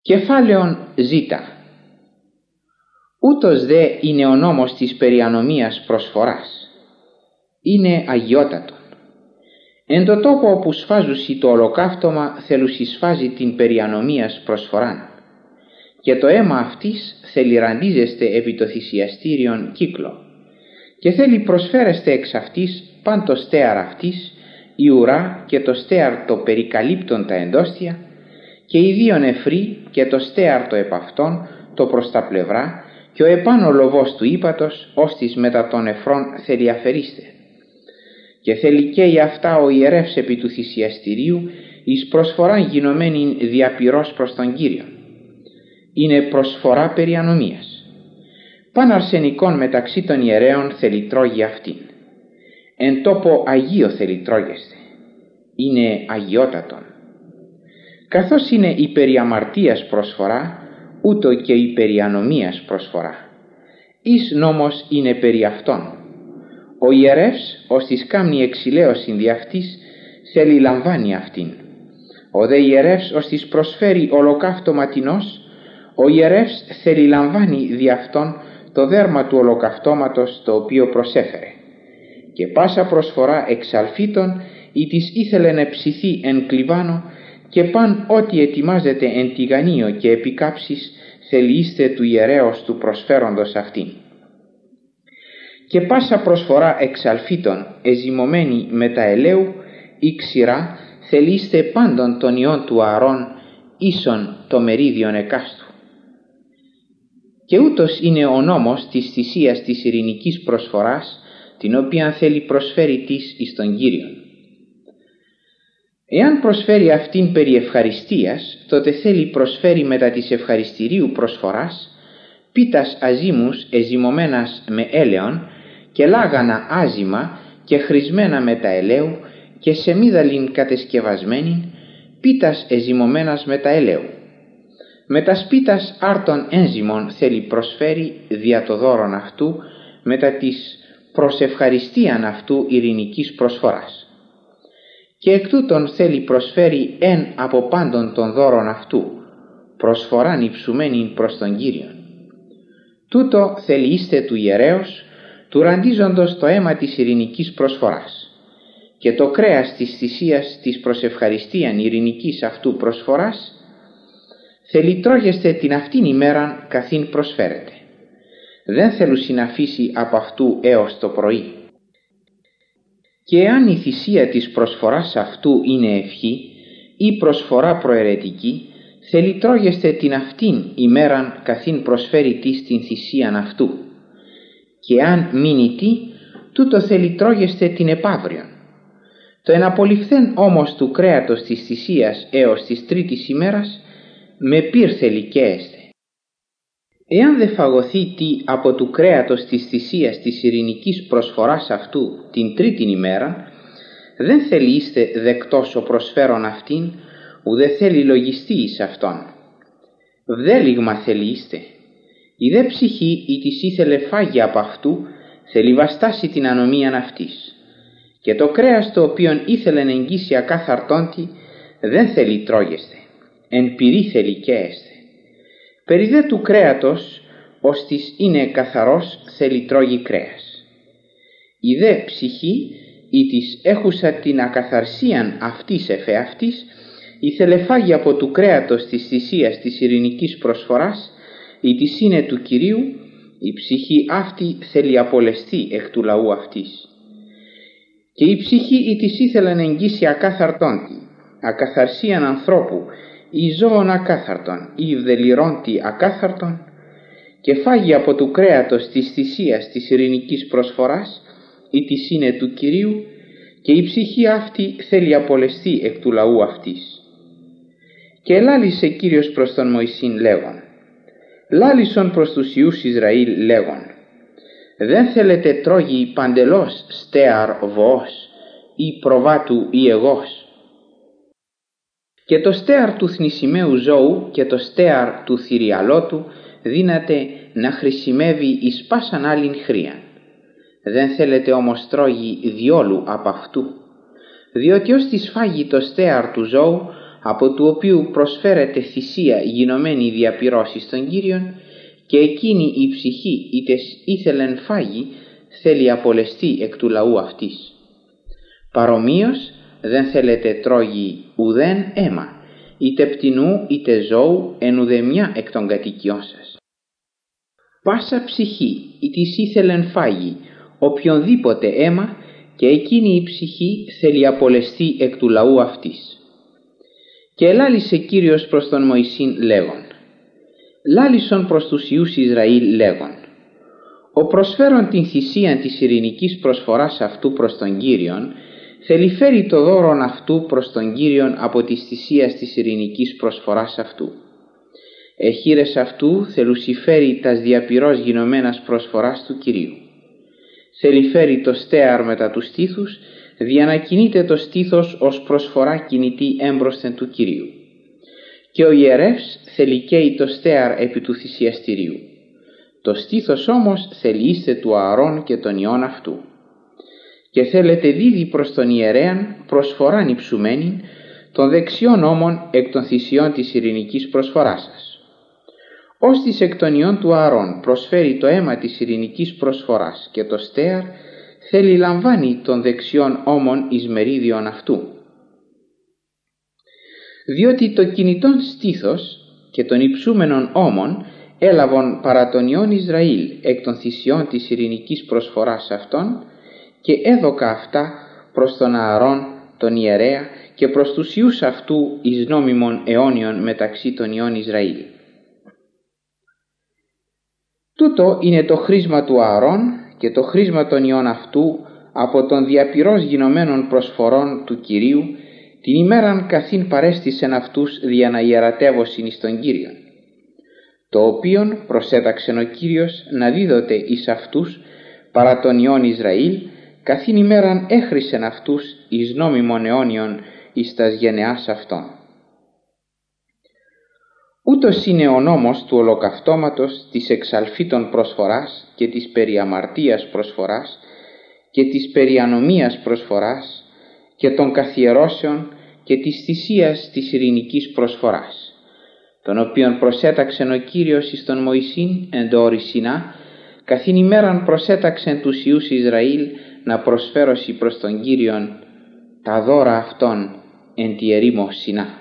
Κεφάλαιον Ζ. Ούτως δε είναι ο νόμος της περιανομίας προσφοράς. Είναι αγιότατον. Εν το τόπο όπου σφάζουσι το ολοκαύτωμα θέλουσι σφάζει την περιανομίας προσφοράν, και το αίμα αυτής θέλει ραντίζεστε επί το θυσιαστήριον κύκλο, και θέλει προσφέρεστε εξ αυτής παν το στέαρ αυτής, η ουρά και το στέαρ το περικαλύπτον τα εντόστια, και οι δύο νεφροί και το στέαρ το επ' αυτόν, το προς τα πλευρά, και ο επάνω λοβός του ύπατος, ώστις μετά των νεφρών θέλει αφαιρίστε. Και θέλει καίει αυτά ο ιερεύς επί του θυσιαστηρίου, εις προσφοράν γινωμένη διαπυρός προς τον Κύριον. Είναι προσφορά περιανομίας. Παν αρσενικών μεταξύ των ιερέων θέλει τρώγει αυτήν. Εν τόπο αγίο θέλει τρώγεστε. Είναι αγιότατον. Καθώς είναι η περιαμαρτίας προσφορά, ούτω και η περιανομίας προσφορά. Εις νόμος είναι περί αυτών. Ο ιερεύς, ως της κάμνη εξηλαίωσιν δι' αυτής, θέλει λαμβάνει αυτήν. Ο δε ιερεύς, ως της προσφέρει ολοκαύτωμα τινός, ο ιερεύς θέλει λαμβάνει δι' αυτόν το δέρμα του ολοκαυτώματος το οποίο προσέφερε. Και πάσα προσφορά εξαλφίτων, ή της ήθελεν εψηθεί εν κλιβάνο, και παν ό,τι ετοιμάζεται εν τηγανίο και επικάψεις, θέλει είστε του ιερέως του προσφέροντος αυτήν. Και πάσα προσφορά εξαλφίτων εζυμωμένη με τα ελαίου ή ξηρά, θέλει είστε πάντων των ιών του Ααρών, ίσον το μερίδιον εκάστου. Και ούτως είναι ο νόμος της θυσίας της ειρηνικής προσφοράς, την οποία θέλει προσφέρει της εις τον Κύριον. Εάν προσφέρει αυτήν περί ευχαριστίας, τότε θέλει προσφέρει μετά της ευχαριστηρίου προσφοράς πίτας αζύμους εζυμωμένας με έλαιον και λάγανα άζυμα και χρησμένα με τα ελαίου και σεμίδαλιν κατεσκευασμένην πίτας εζυμωμένας με τα ελαίου. Με τα σπίτας άρτων ένζυμων θέλει προσφέρει δια το δώρον αυτού μετά της προσευχαριστίαν αυτού ειρηνικής προσφοράς. Και εκ τούτων θέλει προσφέρει εν από πάντων των δώρων αυτού, προσφοράν υψουμένην προς τον Κύριον. Τούτο θέλει είστε του ιερέως, του ραντίζοντος το αίμα της ειρηνικής προσφοράς. Και το κρέας της θυσίας της προσευχαριστίαν ειρηνικής αυτού προσφοράς, θέλει τρώγεστε την αυτήν ημέραν καθήν προσφέρετε. Δεν θέλουσιν αφήσει από αυτού έως το πρωί. Και εάν η θυσία της προσφοράς αυτού είναι ευχή ή προσφορά προαιρετική, θέλει τρώγεστε την αυτήν ημέραν καθήν προσφέρει της την θυσίαν αυτού. Και αν μείνει τι, τούτο θέλει τρώγεστε την επαύριον. Το εναπολυφθέν όμως του κρέατος της θυσίας έως της τρίτης ημέρας, με πυρ θέλει καίεστε. Εάν δε φαγωθεί τι από του κρέατος της θυσίας της ειρηνικής προσφοράς αυτού την τρίτην ημέρα, δεν θέλει είστε δεκτός ο προσφέρον αυτήν, ουδε θέλει λογιστεί εις αυτόν. Βδέλιγμα θέλει είστε. Η δε ψυχή ή της ήθελε φάγει από αυτού, θέλει βαστάσει την ανομίαν αυτής. Και το κρέας το οποίον ήθελεν εγγύσει ακάθαρτόντι, δεν θέλει τρώγεστε, εν πυρί θέλει καίεστε. Περί δε του κρέατος, ώστις είναι καθαρός, θέλει τρώγει κρέας. Η δε ψυχή, ή της έχουσα την ακαθαρσίαν αυτής εφεαυτής, ήθελε φάγει από του κρέατος της θυσίας της ειρηνικής προσφοράς, ή της είναι του Κυρίου, η ψυχή αυτή θέλει απολεστεί εκ του λαού αυτής. Και η ψυχή ή της ήθελε να εγγύσει ακάθαρτόντι, ακαθαρσίαν ανθρώπου, ή ζώων ακάθαρτον ή βδελιρόντι ακάθαρτον, και φάγει από του κρέατος της θυσίας της ειρηνικής προσφοράς, ή της είναι του Κυρίου, και η ψυχή αυτή θέλει απολεστεί εκ του λαού αυτής. Και ελάλησε Κύριος προς τον Μωυσήν λέγον, λάλησον προς τους Υιούς Ισραήλ λέγον, δεν θέλετε τρώγει παντελώς στέαρ βοός, ή προβάτου ή εγώς. Και το στέαρ του θνησιμαίου ζώου και το στέαρ του θηριαλότου δύναται να χρησιμεύει εις πάσαν άλλην χρίαν. Δεν θέλετε όμως τρώγει διόλου από αυτού, διότι ως της φάγει το στέαρ του ζώου, από του οποίου προσφέρεται θυσία γινωμένη διαπυρώσει στον Κύριον, και εκείνη η ψυχή ήθελεν φάγει, θέλει απολεστεί εκ του λαού αυτής. Παρομοίως δεν θέλετε τρώγει ουδέν αίμα, είτε πτηνού είτε ζώου, εν ουδεμιά εκ των κατοικιών σας. Πάσα ψυχή ητής ήθελεν φάγει οποιονδήποτε αίμα, και εκείνη η ψυχή θέλει απολεστεί εκ του λαού αυτής. Και ελάλησε Κύριος προς τον Μωυσήν λέγον: λάλησον προς τους Υιούς Ισραήλ λέγον: ο προσφέρον την θυσίαν της ειρηνικής προσφοράς αυτού προς τον Κύριον, θέλει φέρει το δώρον αυτού προς τον Κύριον από της θυσίας της ειρηνικής προσφοράς αυτού. Εχείρες αυτού θέλουσι φέρει τας διαπυρός γινωμένας προσφοράς του Κυρίου. Θέλει φέρει το στέαρ μετά του στήθους, διανακινείται το στήθος ως προσφορά κινητή έμπροσθεν του Κυρίου. Και ο ιερεύς θέλει καίει το στέαρ επί του θυσιαστηρίου. Το στήθος όμως θέλει είστε του Ααρών και των ιών αυτού. Και θέλετε δίδει προς τον ιερέαν προσφοράν υψουμένην, των δεξιών ώμων εκ των θυσιών της ειρηνικής προσφοράς σας. Ώστις εκ των ιών του Ααρών προσφέρει το αίμα της ειρηνικής προσφοράς και το στέαρ, θέλει λαμβάνει των δεξιών ώμων εις μερίδιον αυτού. Διότι το κινητόν στήθος και των υψούμενων ώμων έλαβον παρά των ιών Ισραήλ εκ των θυσιών της ειρηνικής προσφοράς αυτών, και έδωκα αυτά προς τον Ααρών τον ιερέα και προς τους ιούς αυτού εις νόμιμων αιώνιων μεταξύ των ιών Ισραήλ. Τούτο είναι το χρήσμα του Ααρών και το χρήσμα των ιών αυτού από των διαπυρός γινωμένων προσφορών του Κυρίου, την ημέραν καθήν παρέστησεν αυτούς δια να ιερατεύωσιν εις τον Κύριον, το οποίον προσέταξεν ο Κύριος να δίδοτε εις αυτούς παρά των ιών Ισραήλ, καθήν ημέραν έχρισεν αυτούς εις νόμιμων αιώνιων εις τας γενεάς αυτών. Ούτως είναι ο νόμος του ολοκαυτώματος, της εξαλφήτων προσφοράς και της περιαμαρτίας προσφοράς και της περιανομίας προσφοράς και των καθιερώσεων και της θυσίας της ειρηνικής προσφοράς, τον οποίον προσέταξεν ο Κύριος εις τον Μωυσήν εν το όρη Σινά, καθήν ημέραν προσέταξεν τους Υιούς Ισραήλ να προσφέρωσι προς τον Κύριον τα δώρα αυτών εν τη ερήμο Σινά.